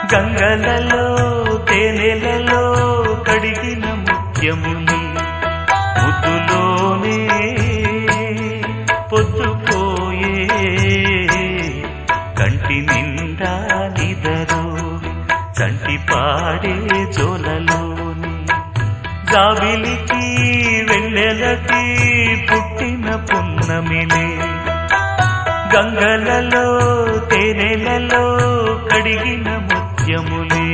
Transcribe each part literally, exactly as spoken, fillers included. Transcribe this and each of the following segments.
గంగలలో తేనెలలో కడిగిన ముత్యముని ముద్దులోనే పొద్దుపోయే కంటి నిండా నిదరు చంటి పాడే జోలలోని జాబిలికి వెన్నెలకి పుట్టిన పున్నమిలే గంగలలో తేనెలలో కడిగిన ముత్యములే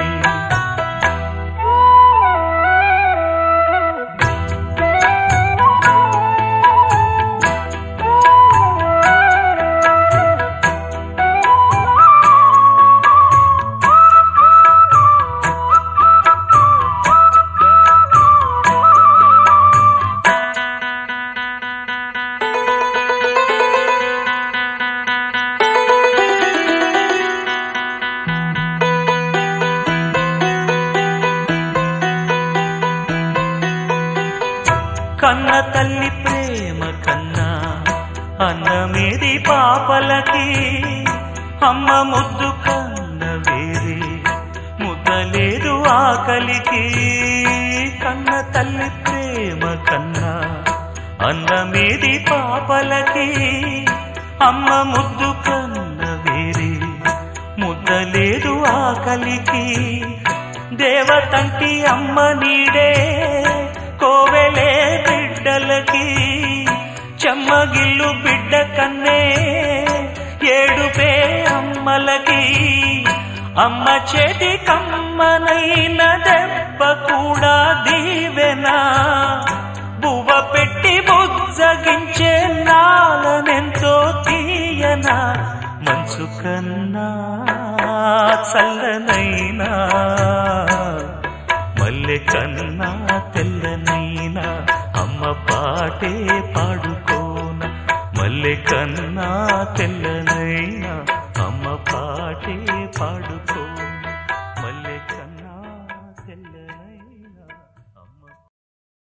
కన్న తల్లి ప్రేమ కన్నా అన్నమేది పాపలకి అమ్మ ముద్దు కన్న వేరే ముద్దలేదు ఆకలికి కన్న తల్లి ప్రేమ కన్నా అన్నమేది పాపలకి అమ్మ ముద్దు కన్న వేరే ముద్దలేదు ఆకలికి దేవతంటి అమ్మ నీడే కోవెలే బిడ్డలకి చెమ్మగిల్లు బిడ్డ కన్నే ఏడుపే అమ్మలకి అమ్మ చేతి కమ్మనైన దెబ్బ కూడా దీవెనా బువ్వ పెట్టి బుజ్జగించే నాలనెంతో తీయనా మంచు కన్నా చల్లనైనా మల్లె కన్నా తెల్లనైనా అమ్మ పాటే పాడుకోన మల్లె కన్నా తెల్ల